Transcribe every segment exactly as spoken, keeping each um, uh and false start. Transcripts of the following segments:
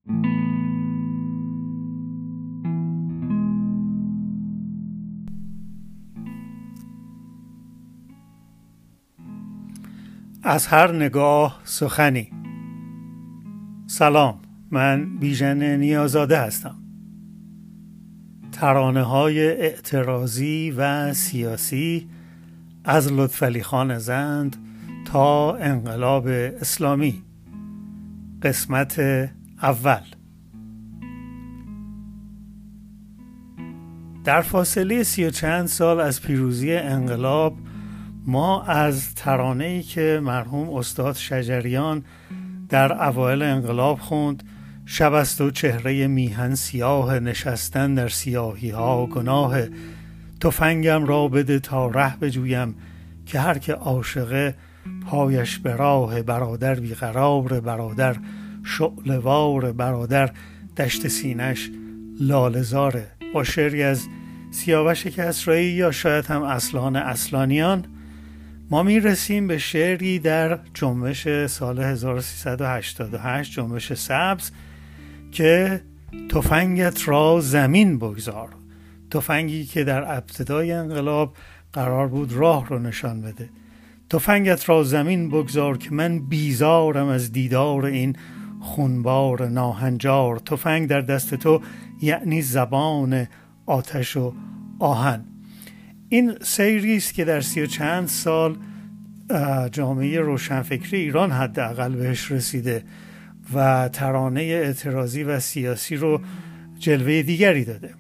از هر نگاه سخنی. سلام، من بیژن نیازاده هستم. ترانه های اعتراضی و سیاسی از لطفعلی خان زند تا انقلاب اسلامی، قسمت اول. در فاصله سی و چند سال از پیروزی انقلاب ما از ترانه‌ای که مرحوم استاد شجریان در اوایل انقلاب خوند، شب است و چهره میهن سیاه، نشستن در سیاهی ها گناه، تفنگم را بده تا ره بجویم، که هر که عاشقه پایش به راه، برادر بیقرار برادر شعله‌وار، برادر دشت سینش لاله‌زاره. با شعری از سیاوش کسرایی یا شاید هم اصلان اصلانیان ما می رسیم به شعری در جنبش سال هزار و سیصد و هشتاد و هشت، جنبش سبز، که تفنگت را زمین بگذار. تفنگی که در ابتدای انقلاب قرار بود راه رو نشان بده. تفنگت را زمین بگذار که من بیزارم از دیدار این خونبار ناهنجار. تفنگ در دست تو یعنی زبان آتش و آهن. این سیری است که در سی و چند سال جامعه روشنفکری ایران حداقل بهش رسیده و ترانه اعتراضی و سیاسی رو جلوه دیگری داده.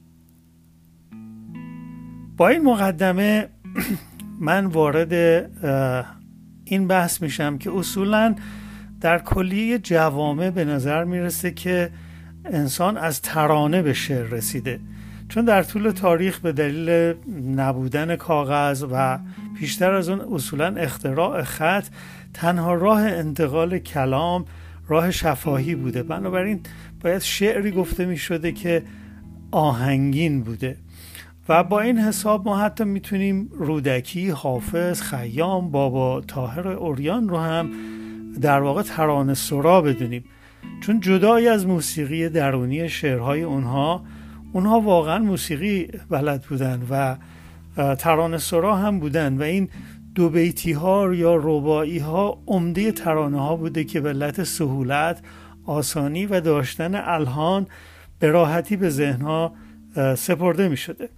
با این مقدمه من وارد این بحث میشم که اصولاً در کلیه جوامع به نظر میرسه که انسان از ترانه به شعر رسیده، چون در طول تاریخ به دلیل نبودن کاغذ و پیشتر از اون اصولاً اختراع خط، تنها راه انتقال کلام راه شفاهی بوده. بنابراین باید شعری گفته می شده که آهنگین بوده و با این حساب ما حتی میتونیم رودکی، حافظ، خیام، بابا طاهر عریان رو هم در واقع ترانه سرا بدونیم، چون جدای از موسیقی درونی شعرهای اونها اونها واقعا موسیقی بلد بودن و ترانه سرا هم بودن و این دو بیتی ها یا رباعی ها عمده ترانه ها بوده که به علت سهولت، آسانی و داشتن الحان به راحتی به ذهن ها سپرده می شده.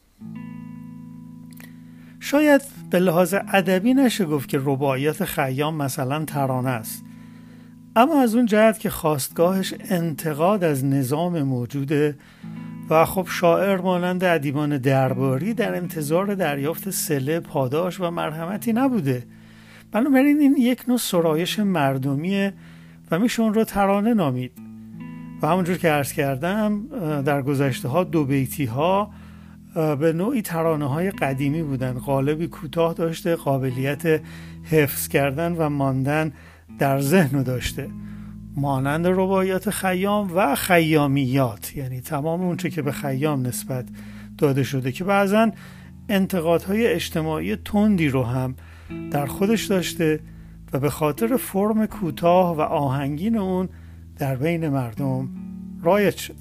شاید به لحاظ ادبی نشه گفت که رباعیات خیام مثلا ترانه است، اما از اون جهت که خواستگاهش انتقاد از نظام موجوده و خب شاعر مانند ادیبان درباری در انتظار دریافت صله، پاداش و مرحمتی نبوده. بنابراین این یک نوع سرایش مردمیه و میشه اون رو ترانه نامید. و همونجور که عرض کردم در گذشته ها دو بیتی ها به نوعی ترانه های قدیمی بودن، قالبی کوتاه داشته، قابلیت حفظ کردن و ماندن در ذهن داشته، مانند رباعیات خیام و خیامیات، یعنی تمام اون چه که به خیام نسبت داده شده که بعضن انتقادهای اجتماعی تندی رو هم در خودش داشته و به خاطر فرم کوتاه و آهنگین اون در بین مردم رایج شده.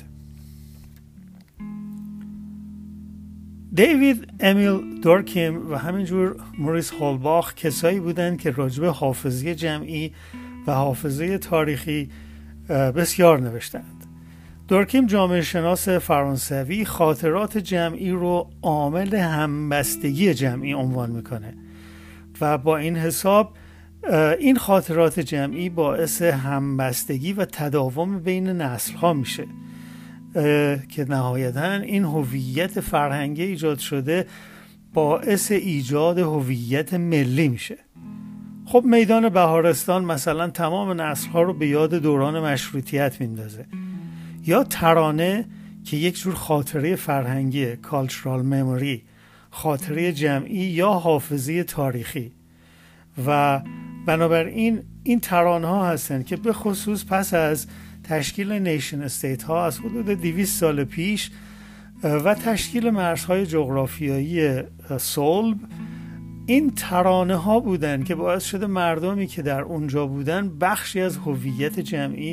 دیوید امیل دورکیم و همینجور موریس هولباخ کسایی بودند که راجب حافظه جمعی و حافظه تاریخی بسیار نوشتند. دورکیم جامعه شناس فرانسوی خاطرات جمعی رو عامل همبستگی جمعی عنوان میکنه و با این حساب این خاطرات جمعی باعث همبستگی و تداوم بین نسل‌ها میشه که نهایتاً این هویت فرهنگی ایجاد شده باعث ایجاد هویت ملی میشه. خب میدان بهارستان مثلا تمام نسل‌ها رو به یاد دوران مشروطیت میندازه، یا ترانه که یک جور خاطره فرهنگی، کالچرال مموری، خاطره جمعی یا حافظه تاریخی. و بنابراین این ترانه ها هستند که به خصوص پس از تشکیل نیشن استیت ها از حدود دویست سال پیش و تشکیل مرزهای جغرافیایی صلب، این ترانه ها بودن که باعث شده مردمی که در اونجا بودن بخشی از هویت جمعی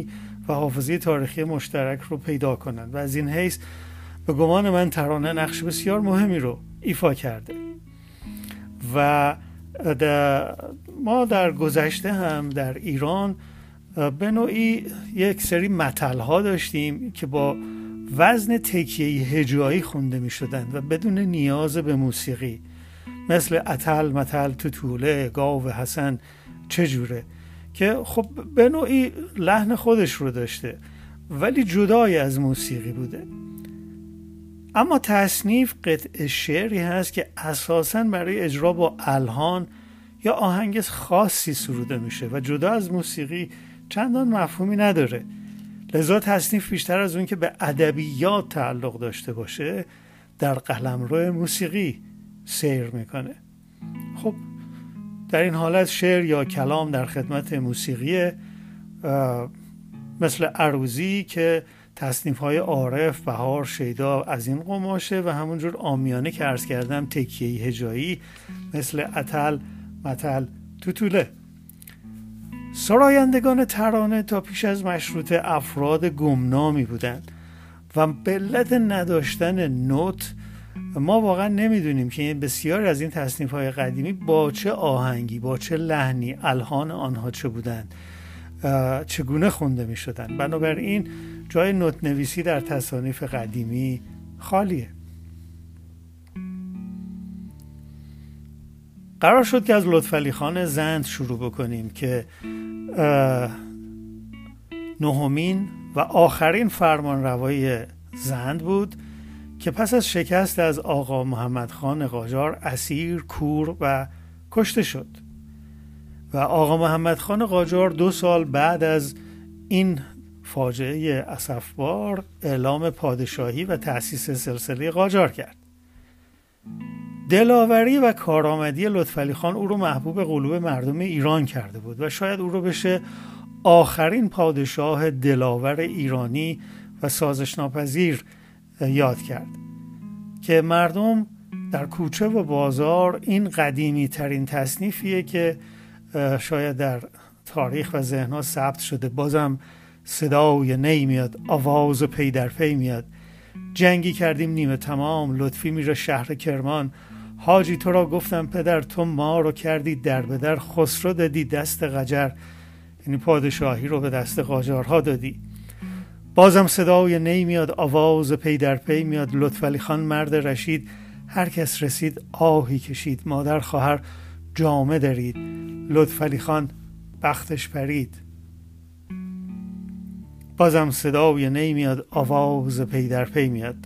و حافظه تاریخی مشترک رو پیدا کنند و از این حیث به گمان من ترانه نقش بسیار مهمی رو ایفا کرده. و در ما در گذشته هم در ایران به نوعی یک سری متل‌ها داشتیم که با وزن تکیه‌ای هجایی خونده می شدند و بدون نیاز به موسیقی، مثل اتل متل توتوله گاو حسن چجوره، که خب به نوعی لحن خودش رو داشته ولی جدای از موسیقی بوده. اما تصنیف قطع شعری هست که اساساً برای اجرا با الحان یا آهنگ خاصی سروده میشه و جدا از موسیقی چندان مفهومی نداره. لذا تصنیف بیشتر از اون که به ادبیات تعلق داشته باشه در قلمرو موسیقی سیر میکنه. خب در این حالت شعر یا کلام در خدمت موسیقی، مثل عروضی که تصنیف‌های عارف، بهار، شیدا از این قماشه و همونجور عامیانه که عرض کردم تکیه‌ای هجایی مثل اتل متل توتوله. سرایندگان ترانه تا پیش از مشروطه افراد گمنامی بودند و به علت نداشتن نوت ما واقعا نمیدونیم که بسیاری از این تصنیف‌های قدیمی با چه آهنگی، با چه لحنی، الحان آنها چه بودند، چگونه خونده می شدن. بنابراین جای نوت نویسی در تصانیف قدیمی خالیه. قرار شد که از لطفعلی خان زند شروع بکنیم که نهمین و آخرین فرمانروای زند بود که پس از شکست از آقا محمد خان قاجار اسیر، کور و کشته شد و آقا محمد خان قاجار دو سال بعد از این فاجعه اسفبار اعلام پادشاهی و تأسیس سلسله قاجار کرد. دلاوری و کارآمدی لطفعلی خان او رو محبوب قلوب مردم ایران کرده بود و شاید او رو بشه آخرین پادشاه دلاور ایرانی و سازشناپذیر یاد کرد که مردم در کوچه و بازار این قدیمی ترین تصنیفیه که شاید در تاریخ و ذهن‌ها ثبت شده. بازم صدای نی میاد، آواز پی در پی میاد. جنگی کردیم نیمه تمام، لطفی میره شهر کرمان. حاجی تو را گفتم پدر، تو ما رو کردی در به در. خسرو دادی دست قجر، یعنی پادشاهی رو به دست قاجارها دادی. بازم صدای نی میاد، آواز پی در پی میاد. لطفعلی خان مرد رشید، هر کس رسید آهی کشید. مادر خواهر جامه درید، لطفعلی خان بختش پرید. بازم صدای نی میاد، آواز پی در پی میاد.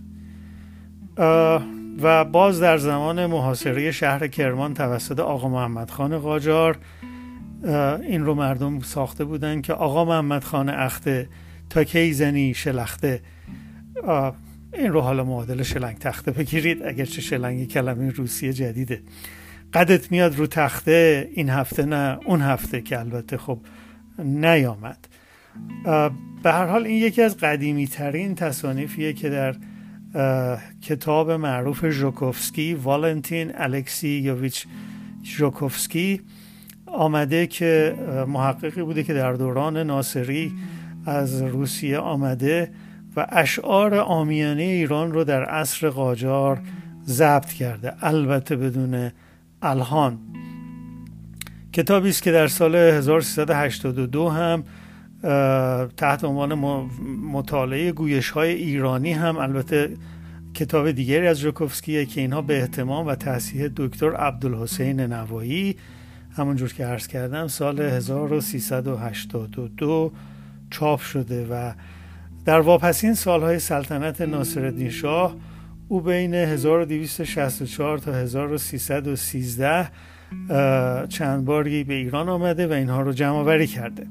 و باز در زمان محاصره شهر کرمان توسط آقا محمد خان قاجار این رو مردم ساخته بودن که آقا محمد خان اخته، تا کی زنی شلخته. این رو حالا معادل شلنگ تخته بگیرید، اگرچه شلنگ کلمه روسیه جدیده. قدت میاد رو تخته، این هفته نه اون هفته، که البته خب نیامد. به هر حال این یکی از قدیمی ترین تصانیفیه که در کتاب معروف ژوکوفسکی، والنتین الکسیوویچ ژوکوفسکی آمده که محققی بوده که در دوران ناصری از روسیه آمده و اشعار عامیانه ایران رو در عصر قاجار ضبط کرده، البته بدون الحان. کتابی است که در سال هزار و سیصد و هشتاد و دو هم تحت عنوان مطالعه گویش‌های ایرانی هم، البته کتاب دیگری از ژوکوفسکیه که اینها به اهتمام و تصحیح دکتر عبدالحسین نوایی، همونجور که عرض کردم سال هزار و سیصد و هشتاد و دو چاپ شده و در واپسین سالهای سلطنت ناصرالدین شاه او بین هزار و دویست و شصت و چهار تا هزار و سیصد و سیزده چند باری به ایران آمده و اینها رو جمع آوری کرده.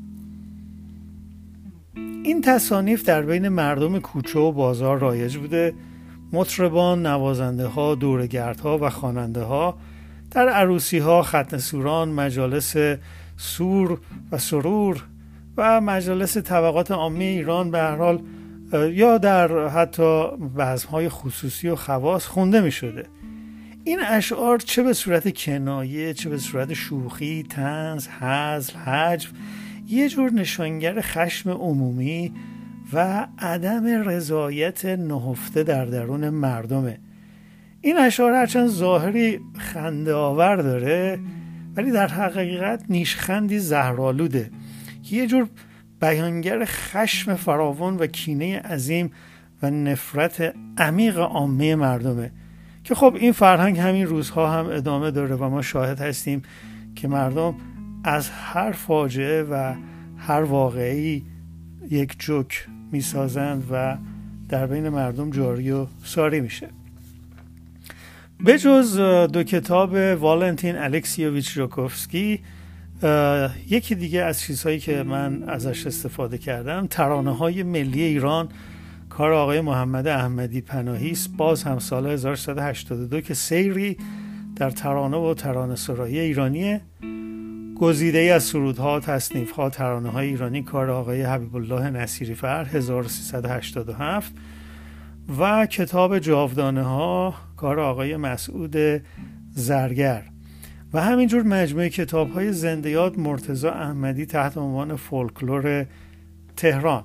این تصانیف در بین مردم کوچه و بازار رایج بوده. مطربان، نوازنده ها، دورگردها و خواننده ها در عروسی ها، ختنه سوران، مجالس سور و سرور و مجالس طبقات عامه ایران به هر حال یا در حتی بزم‌های خصوصی و خواص خونده می شده. این اشعار چه به صورت کنایه، چه به صورت شوخی، طنز، هزل، هجو، یه جور نشانگر خشم عمومی و عدم رضایت نهفته در درون مردمه. این اشعار هرچند ظاهری خنده آور داره ولی در حقیقت نیشخندی زهرآلوده که یه جور بیانگر خشم فراوان و کینه عظیم و نفرت عمیق عامه مردمه که خب این فرهنگ همین روزها هم ادامه داره و ما شاهد هستیم که مردم از هر فاجعه و هر واقعی یک جوک میسازند و در بین مردم جاری و ساری میشه. به جز دو کتاب والنتین الکسیوویچ ژوکوفسکی، یکی دیگه از چیزهایی که من ازش استفاده کردم ترانه‌های ملی ایران کار آقای محمد احمدی پناهی است، باز هم سال هزار و سیصد و هشتاد و دو که سیری در ترانه و ترانه سرایی ایرانیه. گزیده ای از سرودها، تصنیف‌ها، ترانه‌های ایرانی کار آقای حبیب الله نصیری فر هزار و سیصد و هشتاد و هفت و کتاب جاودانه‌ها کار آقای مسعود زرگر و همینجور مجموعه کتاب‌های زنده یاد مرتضی احمدی تحت عنوان فولکلور تهران.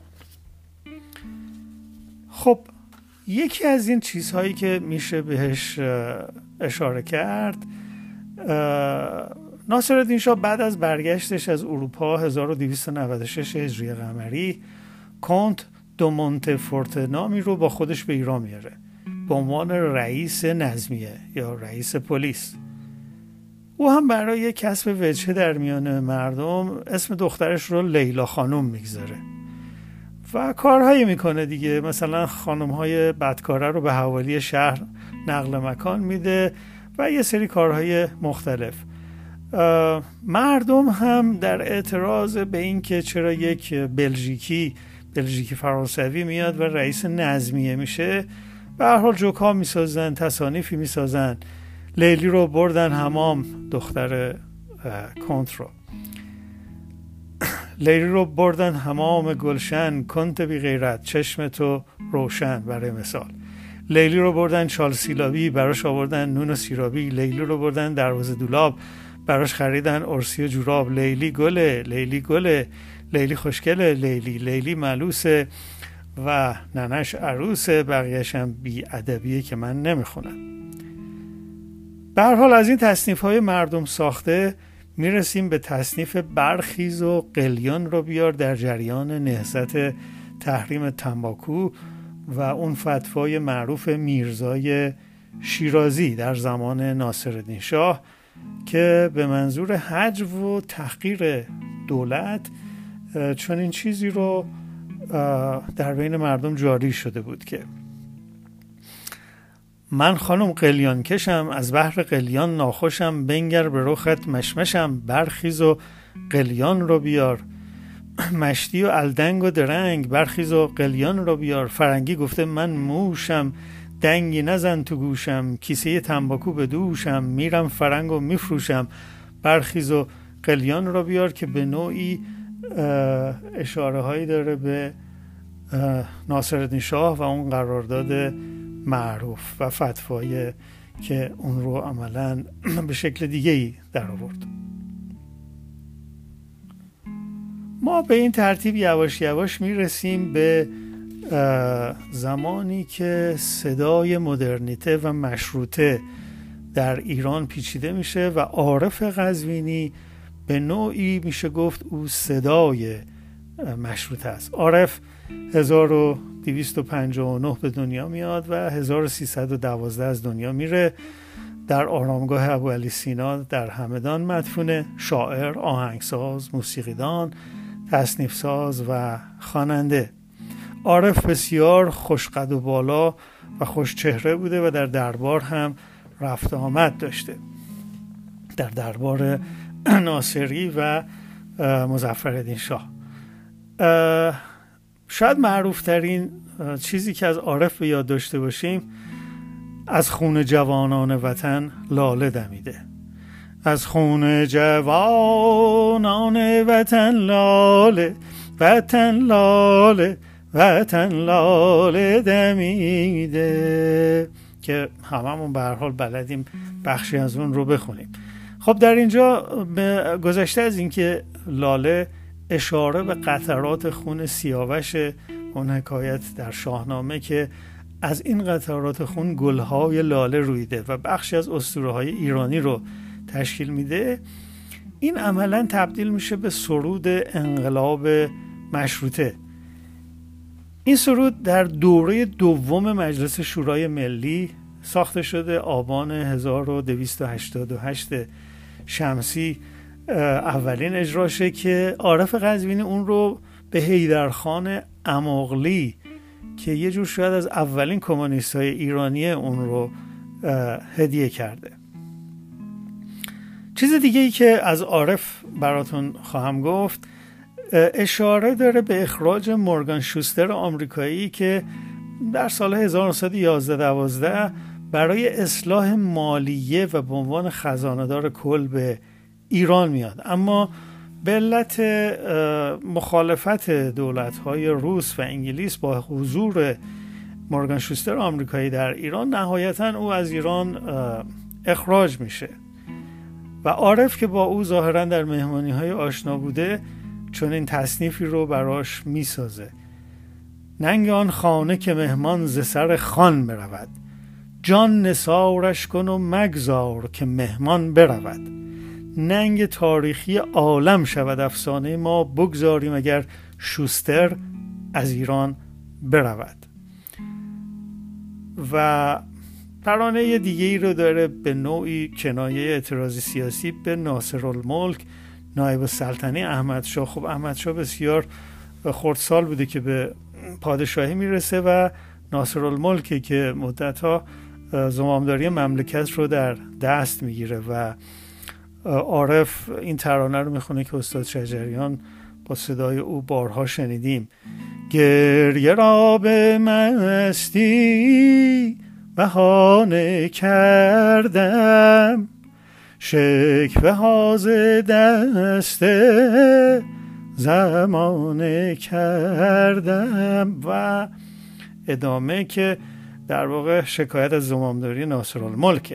خب یکی از این چیزهایی که میشه بهش اشاره کرد، ناصرالدین شاه بعد از برگشتش از اروپا هزار و دویست و نود و شش هجری قمری کنت دو مونتفورتنامی رو با خودش به ایران میاره به عنوان رئیس نظمیه یا رئیس پلیس. او هم برای کسب وجهه در میان مردم اسم دخترش رو لیلا خانم میگذاره و کارهایی میکنه دیگه، مثلا خانمهای بدکاره رو به حوالی شهر نقل مکان میده و یه سری کارهای مختلف. مردم هم در اعتراض به این که چرا یک بلژیکی بلژیکی فرانسوی میاد و رئیس نظمیه میشه به هر حال جوکا میسازن، تصانیفی میسازن. لیلی رو بردن حمام، دختر کنت رو لیلی رو بردن حمام گلشن، کنت بی غیرت چشم تو روشن. برای مثال لیلی رو بردن چال سیلابی، براش آوردن نون و سیرابی. لیلی رو بردن دروازه دولاب، براش خریدن ارسی و جوراب. لیلی گله، لیلی گله، لیلی خوشگله، لیلی لیلی ملوسه و ننش عروسه. بقیه‌ش هم بی ادبیه که من نمیخونم. به هر حال از این تصنیف‌های مردم ساخته میرسیم به تصنیف برخیز و قلیان رو بیار در جریان نهضت تحریم تنباکو و اون فتوای معروف میرزای شیرازی در زمان ناصرالدین شاه که به منظور حجو و تحقیر دولت چون این چیزی رو در بین مردم جاری شده بود که من خانم قلیان کشم، از بحر قلیان ناخوشم، بنگر به رخت مشمشم، برخیز و قلیان رو بیار. مشتی و الدنگ و درنگ، برخیز و قلیان رو بیار. فرنگی گفته من موشم، دنگی نزن تو گوشم، کیسه تنباکو به دوشم، میرم فرنگ و میفروشم، برخیز و قلیان رو بیار، که به نوعی اشاره هایی داره به ناصرالدین شاه و اون قرارداد معروف و فتوایی که اون رو عملاً به شکل دیگه‌ای در آورد. ما به این ترتیب یواش یواش میرسیم به زمانی که صدای مدرنیته و مشروطه در ایران پیچیده میشه و عارف قزوینی به نوعی میشه گفت او صدای مشروطه است. عارف هزار و دویست و پنجاه و نه به دنیا میاد و هزار و سیصد و دوازده از دنیا میره. در آرامگاه ابوعلی سینا در همدان مدفونه. شاعر، آهنگساز، موسیقیدان، تصنیفساز و خواننده. عارف بسیار خوشقد و بالا و خوش چهره بوده و در دربار هم رفت آمد داشته، در دربار ناصری و مظفرالدین شاه. شاید معروف ترین چیزی که از عارف به یاد داشته باشیم از خون جوانان وطن لاله دمیده. از خون جوانان وطن لاله، وطن لاله، وطن لاله دمیده، که هممون به هر حال بلدیم بخشی از اون رو بخونیم. خب در اینجا گذشته از اینکه لاله اشاره به قطرات خون سیاوش، اون حکایت در شاهنامه که از این قطرات خون گلهای لاله رویده و بخشی از اسطوره‌های ایرانی رو تشکیل میده، این عملاً تبدیل میشه به سرود انقلاب مشروطه. این سرود در دوره دوم مجلس شورای ملی ساخته شده، آبان هزار و دویست و هشتاد و هشت شمسی اولین اجراشه که عارف قزوینی اون رو به حیدرخان اماغلی که یه جور شاید از اولین کمونیست‌های ایرانی اون رو هدیه کرده. چیز دیگه ای که از عارف براتون خواهم گفت، اشاره داره به اخراج مورگان شوستر آمریکایی که در سال هزار و نهصد و یازده دوازده برای اصلاح مالیه و به عنوان خزانه‌دار کل به ایران میاد، اما به علت مخالفت دولت‌های روس و انگلیس با حضور مورگان شوستر آمریکایی در ایران، نهایتاً او از ایران اخراج میشه و عارف که با او ظاهراً در مهمانی‌های آشنا بوده چون این تصنیفی رو براش میسازه: ننگ آن خانه که مهمان ز سر خان برود، جان نثارش کن و مگذار که مهمان برود. ننگ تاریخی عالم شود افسانه ما، بگذاریم اگر شوستر از ایران برود. و ترانه دیگه ای رو داره به نوعی کنایه اعتراضی سیاسی به ناصرالملک نایب السلطنه احمدشاه. خب احمدشاه بسیار خردسال بوده که به پادشاهی میرسه و ناصرالملک که مدتها زمامداری مملکت رو در دست میگیره و عارف این ترانه رو میخونه که استاد شجریان با صدای او بارها شنیدیم: گریه را به مستی بهانه کردم، شکوه ها ز دست زمانه کردم. و ادامه که در واقع شکایت از زمامداری ناصرالملکه.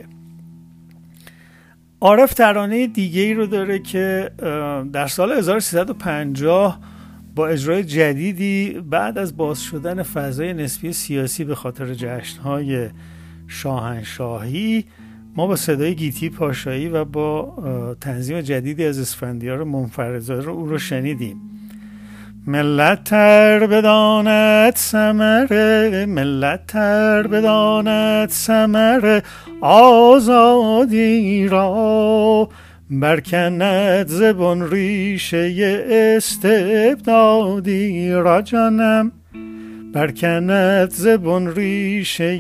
عارف ترانه دیگه ای رو داره که در سال هزار و سیصد و پنجاه با اجرای جدیدی بعد از باز شدن فضای نسبی سیاسی به خاطر جشن‌های شاهنشاهی، ما با صدای گیتی پاشایی و با تنظیم جدیدی از اسفندیار منفردزاده او رو شنیدیم: ملت تر بداند ثمره، ملت تر بداند ثمره، آزادی را برکند زبان ریشه استبدادی را. جانم برکند زبان ریشه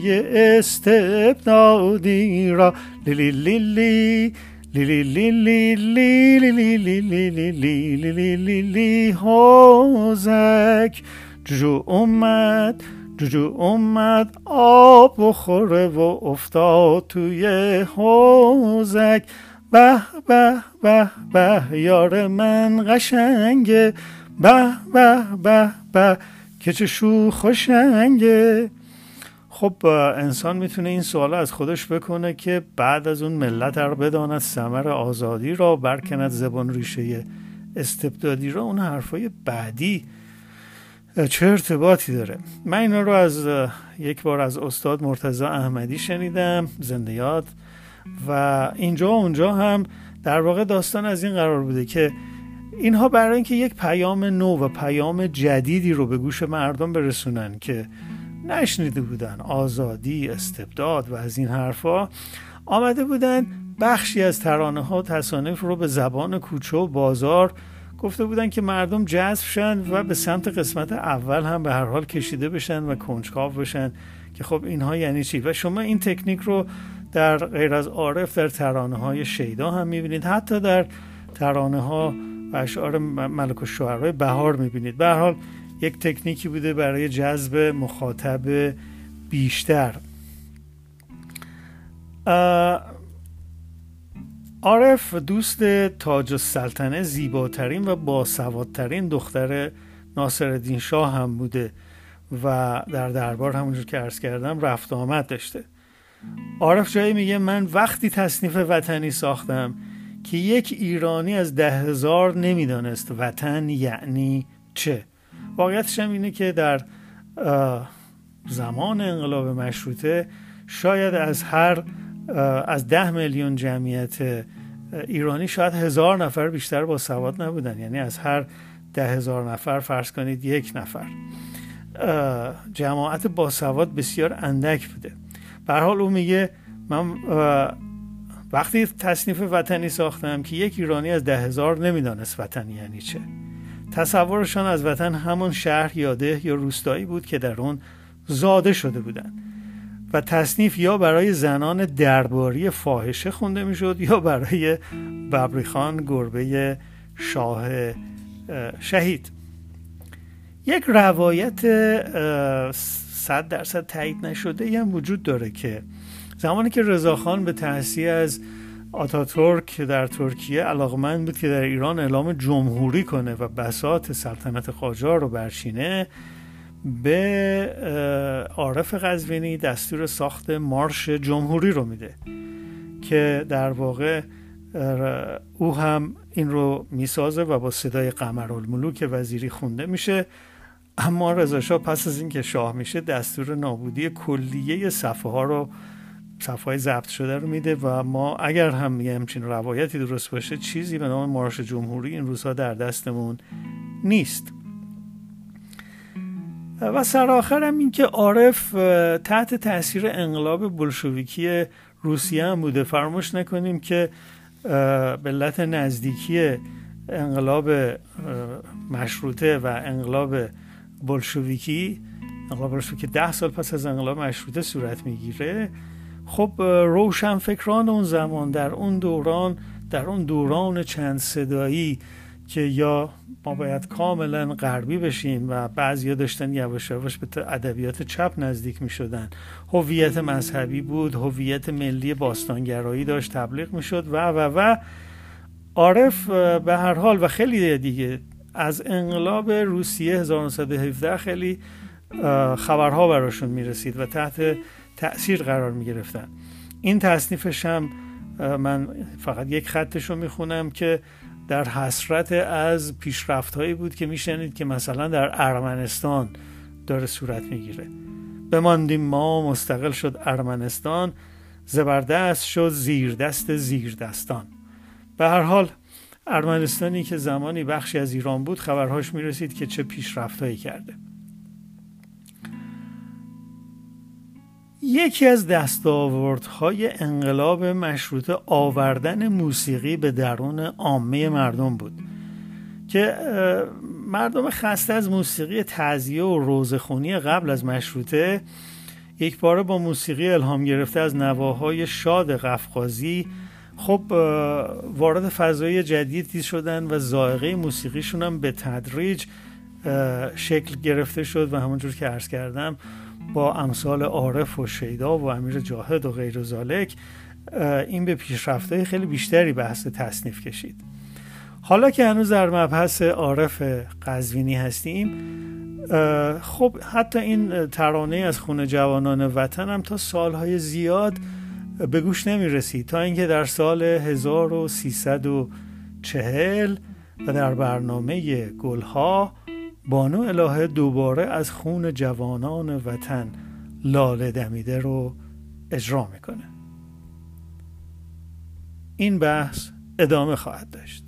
استبدادی را. لیلی لیلی لیلی لیلی لیلی لیلی لیلی لیلی لیلی حوزک جوجو اومد جوجو اومد آب بخوره و افتاد توی حوزک. به به به به یار من قشنگه، به به به به که چه شوخ و شنگه. خب انسان میتونه این سوال از خودش بکنه که بعد از اون ملت رو بداند ثمر آزادی را برکند زبان ریشه استبدادی را، اون حرفای بعدی چه ارتباطی داره؟ من اینا رو از یک بار از استاد مرتضی احمدی شنیدم، زنده یاد، و اینجا و اونجا هم در واقع داستان از این قرار بوده که اینها برای اینکه یک پیام نو و پیام جدیدی رو به گوش مردم برسونن که نشنیده بودن، آزادی، استبداد و از این حرفا، آمده بودن بخشی از ترانه ها و تصانیف رو به زبان کوچه و بازار گفته بودن که مردم جذب شن و به سمت قسمت اول هم به هر حال کشیده بشن و کنجکاو بشن که خب اینها یعنی چی. و شما این تکنیک رو در غیر از عارف در ترانه های شیدا هم میبینید، حتی در ترانه ها و اشعار ملک الشعرای بهار میبینید. به هر حال یک تکنیکی بوده برای جذب مخاطب بیشتر. عارف دوست تاج السلطنه، زیباترین و باسوادترین دختر ناصرالدین شاه هم بوده و در دربار همونجور که عرض کردم رفت آمد داشته. عارف جایی میگه من وقتی تصنیف وطنی ساختم که یک ایرانی از ده هزار نمیدانست وطن یعنی چه. واقعیتش هم اینه که در زمان انقلاب مشروطه شاید از هر از ده میلیون جمعیت ایرانی شاید هزار نفر بیشتر با سواد نبودن. یعنی از هر ده هزار نفر فرض کنید یک نفر جماعت با سواد بسیار اندک بوده. به هر حال او میگه من وقتی تصنیف وطنی ساختم که یک ایرانی از ده هزار نمیدانست وطن یعنی چه. تصورشان از وطن همون شهر یا ده یا روستایی بود که در اون زاده شده بودن و تصنیف یا برای زنان درباری فاحشه خونده میشد یا برای ببریخان گربه شاه شهید. یک روایت صد درصد تایید نشده هم وجود داره که زمانی که رضاخان به تأسیس از آتاتورک در ترکیه علاقمند بود که در ایران اعلام جمهوری کنه و بساط سلطنت قاجار رو برچینه، به عارف قزوینی دستور ساخت مارش جمهوری رو میده که در واقع او هم این رو میسازه و با صدای قمرالملوک وزیری خونده میشه. اما رضا شاه پس از اینکه شاه میشه دستور نابودی کلیه صفحه ها رو صفحه ضبط شده رو میده و ما اگر هم یه همچین روایتی درست باشه چیزی به نام مارش جمهوری این روزها در دستمون نیست. و سرآخر هم این که عارف تحت تاثیر انقلاب بلشویکی روسیه هم بوده. فراموش نکنیم که به علت نزدیکی انقلاب مشروطه و انقلاب بلشویکی، انقلاب بلشویکی ده سال پس از انقلاب مشروطه صورت میگیره. خب روشنفکران اون زمان در اون دوران در اون دوران چند صدایی که یا ما باید کاملا غربی بشیم و بعضیا داشتن یواش یواش به ادبیات چپ نزدیک می شدن، هویت مذهبی بود، هویت ملی باستانگرایی داشت تبلیغ می شد و و و عارف به هر حال و خیلی دیگه از انقلاب روسیه هزار و نهصد و هفده خیلی خبرها براشون می رسید و تحت تأثیر قرار می گرفتن. این تصنیفش هم من فقط یک خطش رو می خونم که در حسرت از پیشرفت‌هایی بود که میشنید که مثلا در ارمنستان داره صورت میگیره. بماندیم ما مستقل شد ارمنستان، زبردست شد زیر دست زیر دستان. به هر حال ارمنستانی که زمانی بخشی از ایران بود خبرهاش میرسید که چه پیشرفت‌هایی کرده. یکی از دستاوردهای انقلاب مشروطه آوردن موسیقی به درون عامه مردم بود که مردم خسته از موسیقی تعزیه و روزخونی قبل از مشروطه یک باره با موسیقی الهام گرفته از نواهای شاد قفقازی خب وارد فضای جدیدی شدن و ذائقه موسیقیشون هم به تدریج شکل گرفته شد و همونجور که عرض کردم با امثال عارف و شیدا و امیر جاهد و غیر ذالک این به پیشرفت‌های خیلی بیشتری بحث تصنیف کشید. حالا که هنوز در مبحث عارف قزوینی هستیم، خب حتی این ترانه از خون جوانان وطن هم تا سالهای زیاد به گوش نمی رسید تا اینکه در سال هزار و سیصد و چهل و در برنامه گلها بانو الهه دوباره از خون جوانان وطن لاله دمیده رو اجرا میکنه. این بحث ادامه خواهد داشت.